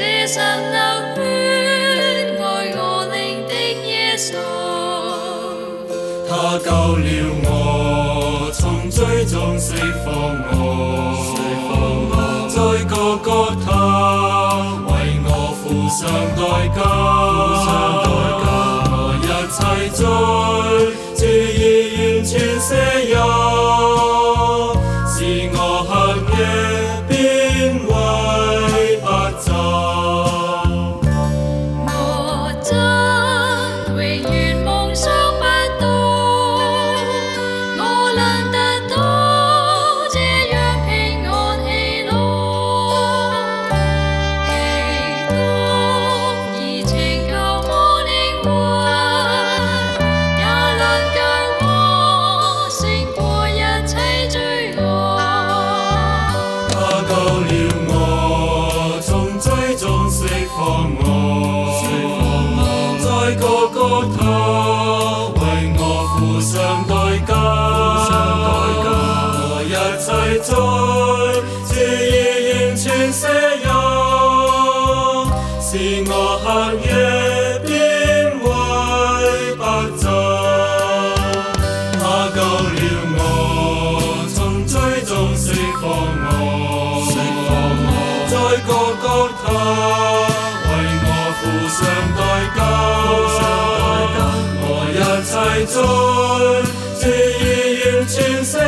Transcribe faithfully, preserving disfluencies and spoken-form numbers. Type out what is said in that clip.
這神流血愛我靈的耶穌。 他救了我，從罪中釋放我，在各各他為我付上代價，我一切罪主已完全赦宥，是我黑夜變為白晝。 我真永遠夢想不到，我能得到這樣平安喜樂，基督已拯救我靈魂，也能救我勝過一切罪惡。 他救了我，從罪中釋放我，在各各他為我付上代價，我一切罪主已完全赦宥，是我黑夜變為白晝。他救了我，從罪中釋放我，在各各他為我付上代價，我一切罪主已完全赦